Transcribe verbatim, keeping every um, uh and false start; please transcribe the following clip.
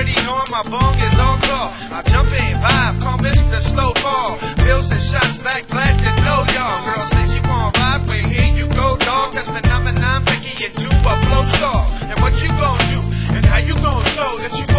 already knowing my bong is on call. I jump in, vibe, call Mister Slow Fall. Pills and shots back, glad to know y'all. Girl says she wanna ride, wait, here you go, dog. That's phenomenon, making you into a flow star. And what you gonna do? And how you gonna show that you